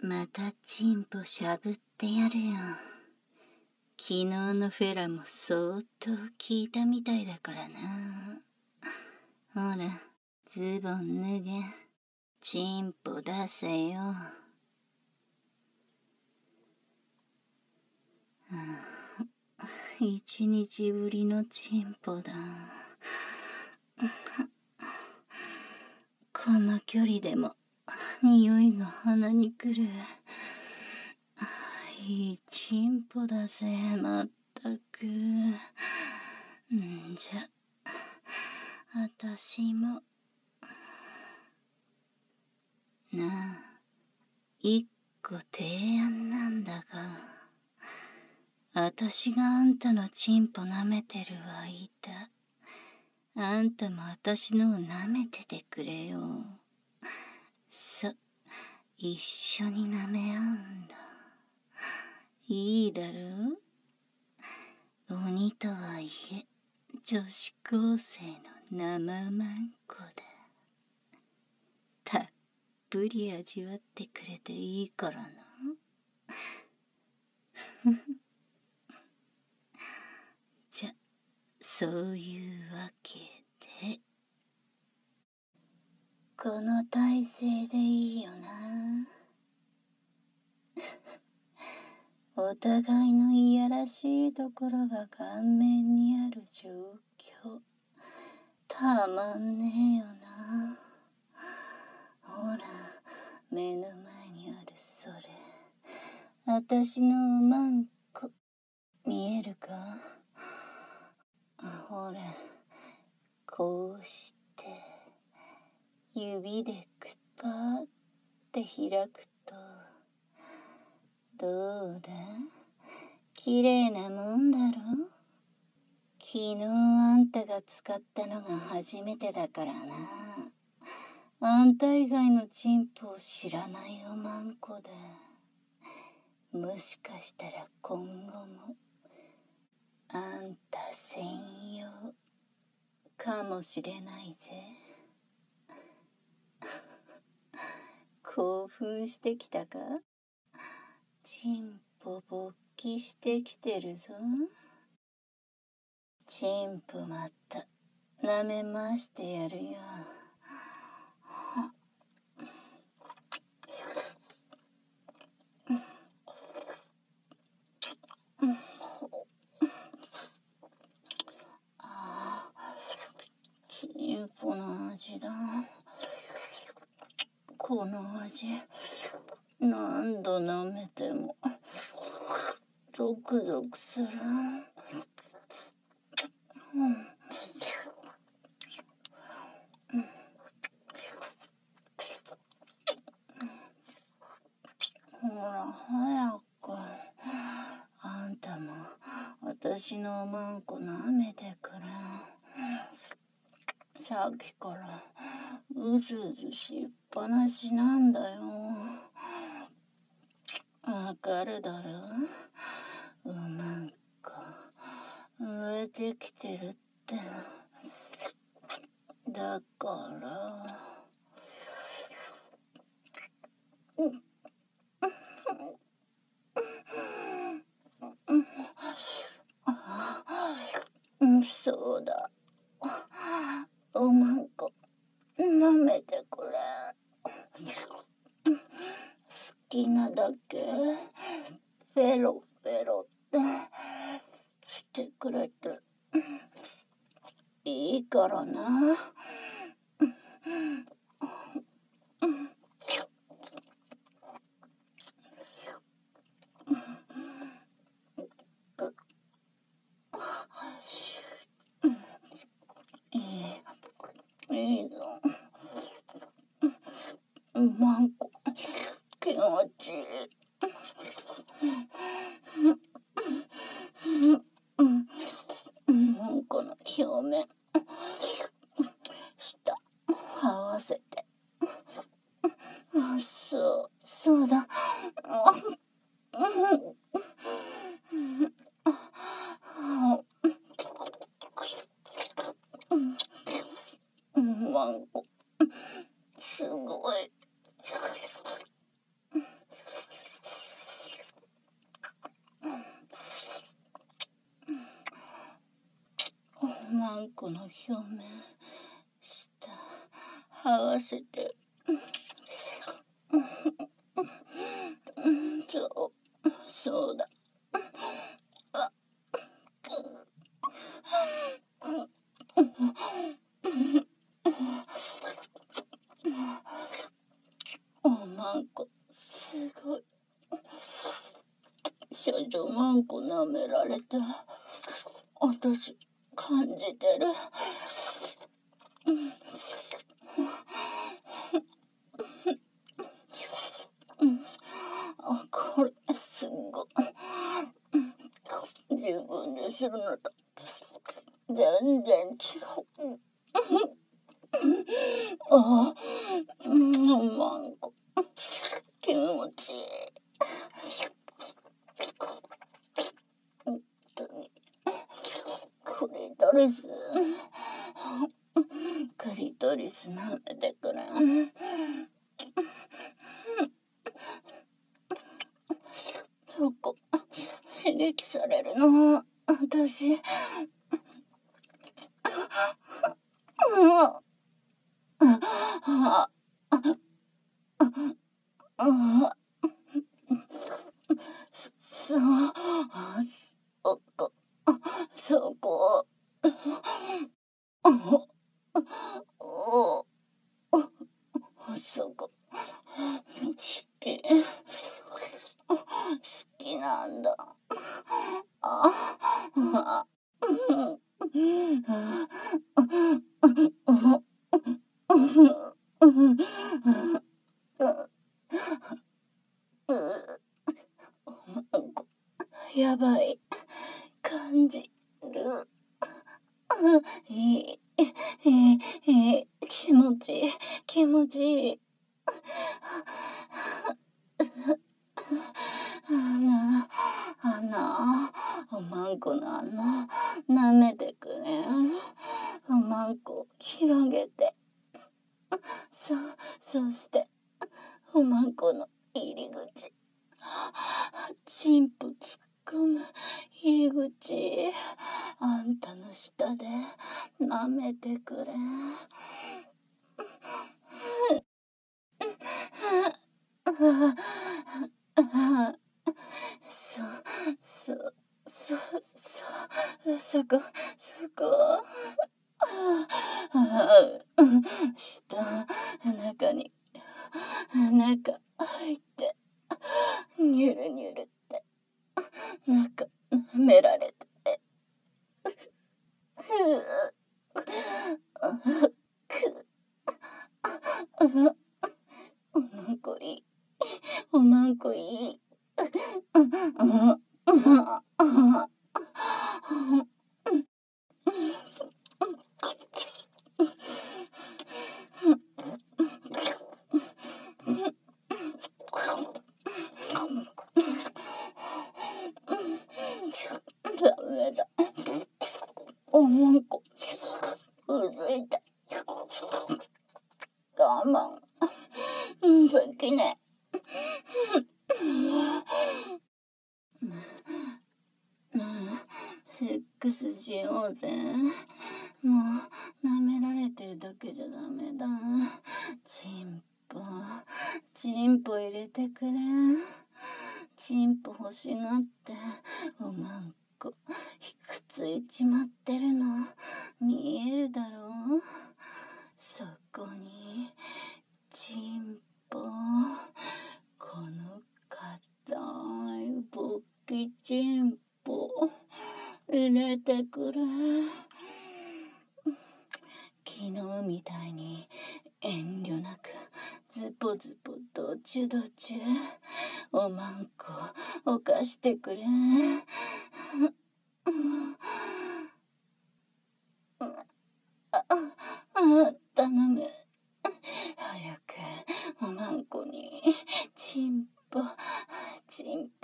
またチンポしゃぶってやるよ。昨日のフェラも相当効いたみたいだからな。ほら、ズボン脱げ。チンポ出せよ。一日ぶりのチンポだ。この距離でも匂いが鼻にくる。いいチンポだぜ、まったく。じゃ、あたしも。なあ、一個提案なんだが。あたしがあんたのチンポ舐めてる間、あんたもあたしのを舐めててくれよ。一緒に舐め合うんだ。いいだろう？鬼とはいえ、女子高生の生マンコだ。たっぷり味わってくれていいからな。じゃ、そういうわけで。この体勢でいいよな。お互いのいやらしいところが顔面にある状況。たまんねえよな。ほら、目の前にあるそれ。あたしのおまんこ、見えるか？ほら、こうして、指でくぱーって開くと、どうだ？きれいなもんだろ？昨日あんたが使ったのが初めてだからな。あんた以外のチンポを知らないおまんこだ。もしかしたら今後もあんた専用かもしれないぜ。興奮してきたか？チンポ勃起してきてるぞ。チンポまた舐めましてやるよ。チンポの味だ。この味、何度舐めてもゾクゾクする。ほら早く、あんたも私のおまんこ舐めてくれ。さっきからうずうずしっぱなしなんだよ。わかるだろう？おまんこ植えてきてるって。だからそうだ。おまんこ舐めてくれ。好きなだけペロペロってしてくれていいからな。いいぞ。おまんこ気持ちいい。この表面下合わせて。そうだ。まんこすごい。 んこの表面、下合わせてそうだ。おまんこすごい。社長まんこ舐められた。私感じてる。これすごい。自分でするのと全然違う。まんこ気持ちいい。本当にクリトリス舐めてくれ。そこ刺激されるの私。そこそこ好きなんだ。やばい感じる。気持ちいい気持ちいい。おまんこの舐めてくれ。おまんこ広げて。そしておまんこの入り口。チンポ突っ込む入り口。あんたの下で舐めてくれ。そこ中入ってニュルニュルって中舐められておまんこいいおまんこいい。ダメだ。おまんこうずいた。我慢できねえ。セックスしようぜ。もう舐められてるだけじゃダメだ。チンポ入れてくれ。チンポ欲しがっておまんこひくついちまってるの見えるだろう。そこにチンポ、この硬い勃起チンポ入れてくれ。昨日みたいに遠慮なくズポズポドチュドチュおまんこ犯してくれ。頼む。早くおまんこにチンポ